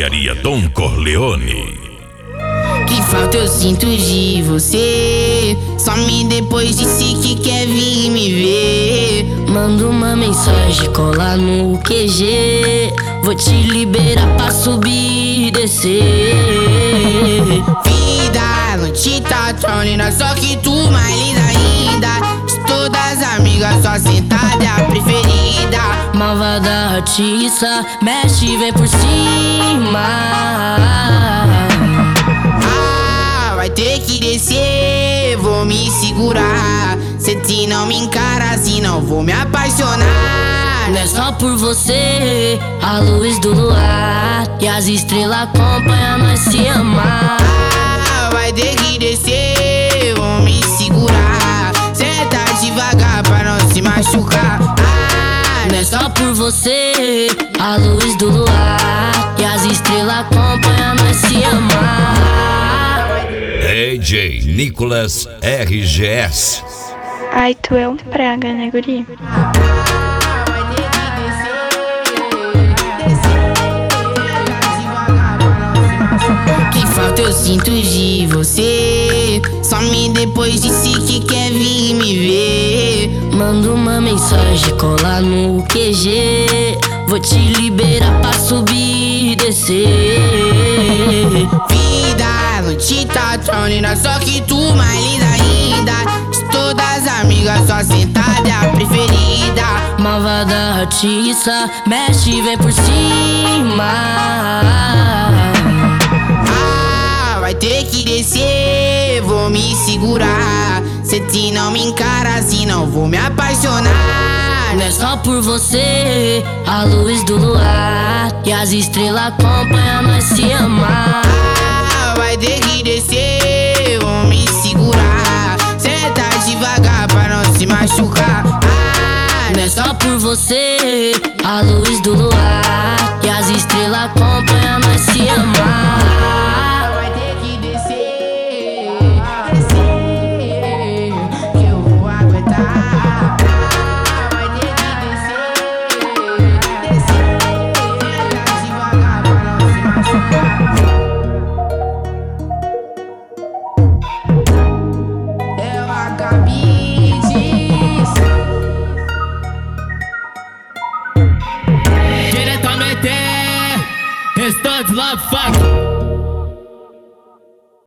Barbearia Dom Corleone. Que falta eu sinto de você. Some depois disse que quer vir me ver. Manda uma mensagem, cola no QG. Vou te liberar pra subir e descer. Vida, não te tá tão linda, só que tu mais linda ainda. De todas as amigas, só sentada é a preferida. Malvada artista, mexe, vem por cima. Vai ter que descer, vou me segurar. Se te não me encara assim, não vou me apaixonar. Não é só por você, a luz do luar e as estrelas acompanham nós se amar. Vai ter que descer, vou me segurar. Senta devagar pra não se machucar. Não é só por você, a luz do luar e as estrelas acompanham nós se amar. DJ Nicolas RGS. Ai, tu é um praga, né, guri? Que falta eu sinto de você. Some depois disse que quer vir me ver. Manda uma mensagem, cola no QG. Vou te liberar pra subir e descer. Vida, não te tá tão linda, só que tu mais linda ainda. De todas as amigas, só sentada é a preferida. Malvada artista, mexe, vem por cima. Vai ter que descer, vou me segurar. Se te não me encara assim, não vou me apaixonar. Não é só por você, a luz do luar e as estrelas acompanham nós se amar. Vai ter que descer, vou me segurar. Senta devagar pra não se machucar. Não é só por você, a luz